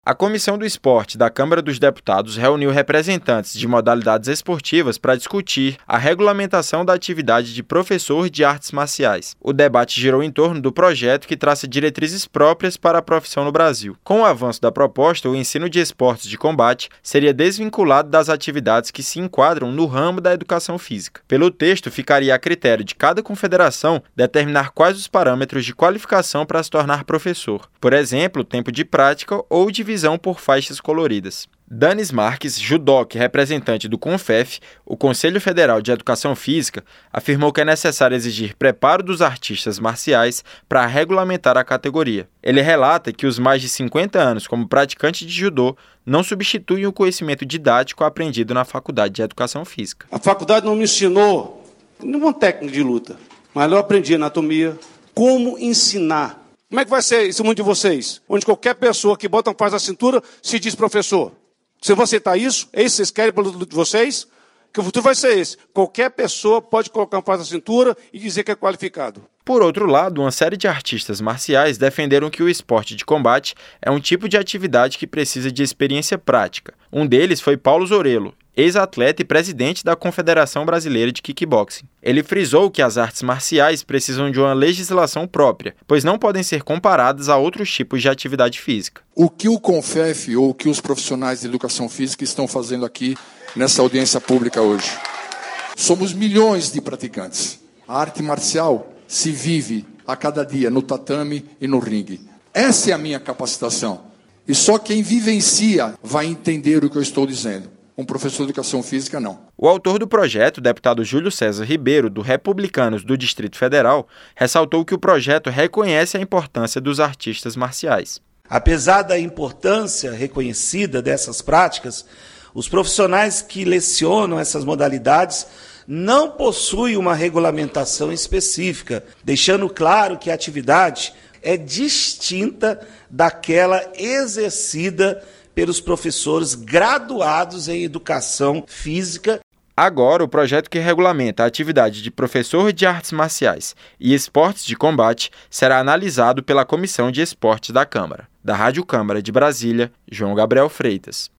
A Comissão do Esporte da Câmara dos Deputados reuniu representantes de modalidades esportivas para discutir a regulamentação da atividade de professor de artes marciais. O debate girou em torno do projeto que traça diretrizes próprias para a profissão no Brasil. Com o avanço da proposta, o ensino de esportes de combate seria desvinculado das atividades que se enquadram no ramo da educação física. Pelo texto, ficaria a critério de cada confederação determinar quais os parâmetros de qualificação para se tornar professor. Por exemplo, tempo de prática ou divisão por faixas coloridas. Danis Marques, judoca e representante do CONFEF, o Conselho Federal de Educação Física, afirmou que é necessário exigir preparo dos artistas marciais para regulamentar a categoria. Ele relata que os mais de 50 anos como praticante de judô não substituem o conhecimento didático aprendido na Faculdade de Educação Física. A faculdade não me ensinou nenhuma técnica de luta, mas eu aprendi anatomia, como ensinar. Como é que vai ser esse mundo de vocês? Onde qualquer pessoa que bota um faz na cintura se diz professor. Você vai aceitar isso? É isso que vocês querem para de vocês? Que o futuro vai ser esse. Qualquer pessoa pode colocar um faz na cintura e dizer que é qualificado. Por outro lado, uma série de artistas marciais defenderam que o esporte de combate é um tipo de atividade que precisa de experiência prática. Um deles foi Paulo Zorello, ex-atleta e presidente da Confederação Brasileira de Kickboxing. Ele frisou que as artes marciais precisam de uma legislação própria, pois não podem ser comparadas a outros tipos de atividade física. O que o CONFEF ou o que os profissionais de educação física estão fazendo aqui nessa audiência pública hoje? Somos milhões de praticantes. A arte marcial se vive a cada dia no tatame e no ringue. Essa é a minha capacitação. E só quem vivencia vai entender o que eu estou dizendo. Um professor de educação física, não. O autor do projeto, o deputado Júlio César Ribeiro, do Republicanos do Distrito Federal, ressaltou que o projeto reconhece a importância dos artistas marciais. Apesar da importância reconhecida dessas práticas, os profissionais que lecionam essas modalidades não possuem uma regulamentação específica, deixando claro que a atividade é distinta daquela exercida pelos professores graduados em educação física. Agora, o projeto que regulamenta a atividade de professor de artes marciais e esportes de combate será analisado pela Comissão de Esportes da Câmara. Da Rádio Câmara de Brasília, João Gabriel Freitas.